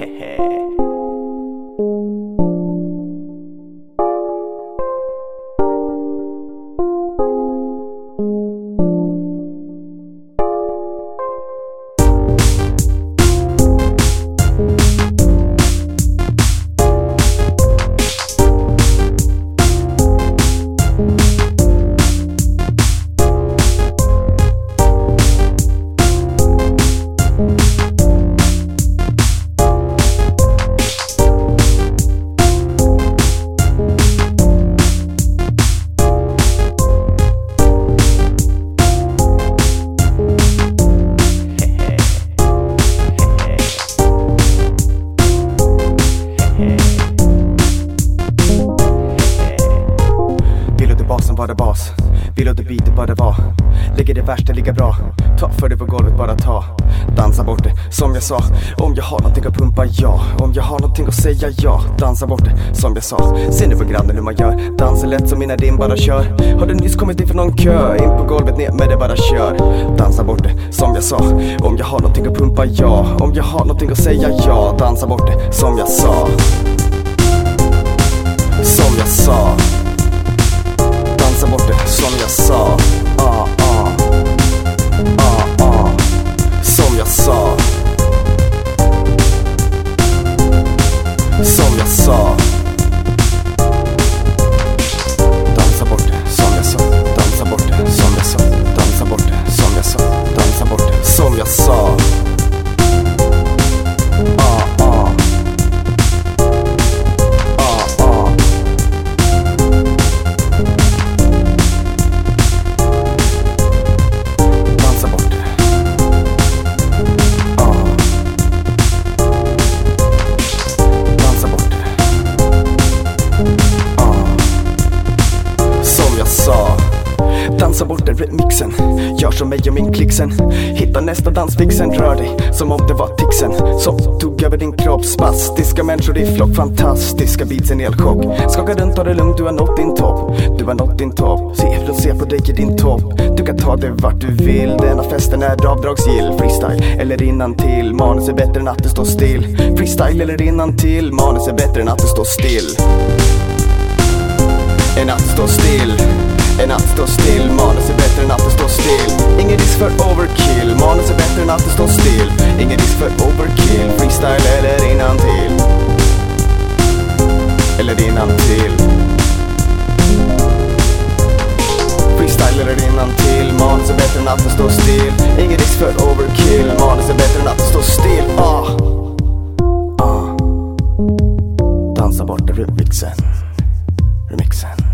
Var det bas, vill du bita vad det var. Lägger det värsta ligga bra, ta för det på golvet, bara ta. Dansa bort det, som jag sa. Om jag har någonting att pumpa, ja. Om jag har någonting att säga, ja. Dansa bort det, som jag sa. Ser ni på grannen hur man gör? Dansa lätt som mina din, bara kör. Har du nyss kommit in för någon kö? In på golvet, ner med det, bara kör. Dansa bort det, som jag sa. Om jag har någonting att pumpa, ja. Om jag har någonting att säga, ja. Dansa bort det, som jag sa. Som jag sa. Dansa bort det, som jag sa. Som jag sa. Som jag sa. Dansa bort det, som jag sa. Dansa bort det, som jag sa. Dansa bort det, som jag sa. Dansa bort det, som jag sa. Dansa bort den remixen. Gör som mig och min klicksen. Hitta nästa dansfixen. Rör dig som om det var tixen som tog över din kropp. Spastiska människor i flock. Fantastiska beatsen i elchock. Skaka runt, ta det lugnt, du har nått din topp. Du har nått din topp. Se på dig i din topp. Du kan ta det vart du vill. Denna festen är avdragsgill. Freestyle eller innantill. Manus är bättre än att det står still. Freestyle eller innantill. Manus är bättre än att det står still. Än att stå still. Än att stå still, manus är bättre än att det står still. Ingen risk för overkill, manus är bättre än att det står still. Ingen risk för overkill, freestyle eller innantill. Eller innantill. Freestyle eller innantill, manus är bättre än att det står still. Ingen risk för overkill, manus är bättre än att det står still. Dansa bort remixen.